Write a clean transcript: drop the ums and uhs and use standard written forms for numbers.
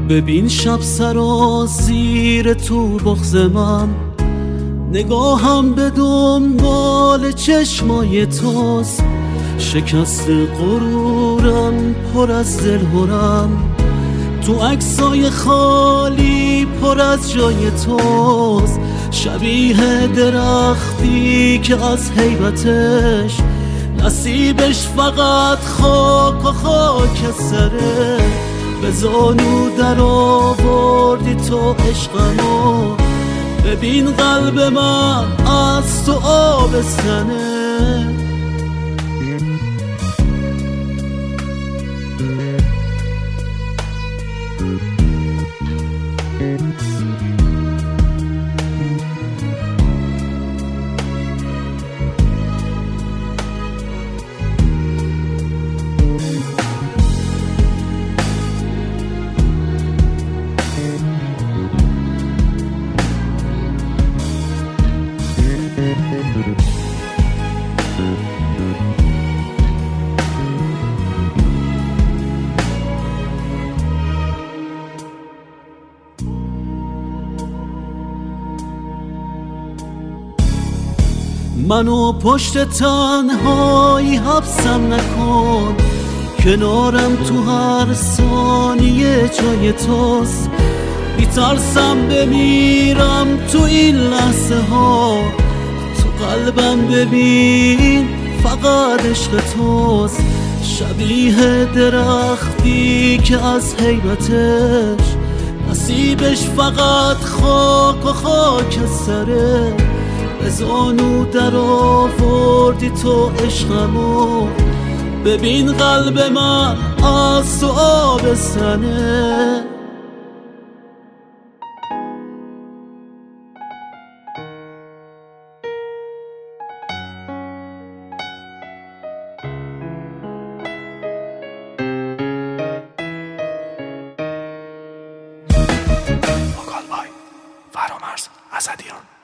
ببین شب سراسیر تو بغض من، نگاهم به دنبال چشمای توست. شکست غرورم پر از دلهرم، تو عکسای خالی پر از جای توست. شبیه درختی که از هیبتش نصیبش فقط خاک و خاکستره. به زانو در آوردی تو عشقمو، ببین قلب من از تو آبستنه. منو پشت تنهایی حبسم نکن، کنارم تو هر ثانیه جای توست. میترسم بمیرم تو این لحظه ها، تو قلبم ببین فقط عشق توست. شبیه درختی که از هیبتش نصیبش فقط خاک و خاکستره. به زانو در آوردی تو عشقمو، ببین قلب من از تو آبستنه. وکال بای فرامرز اسدیان.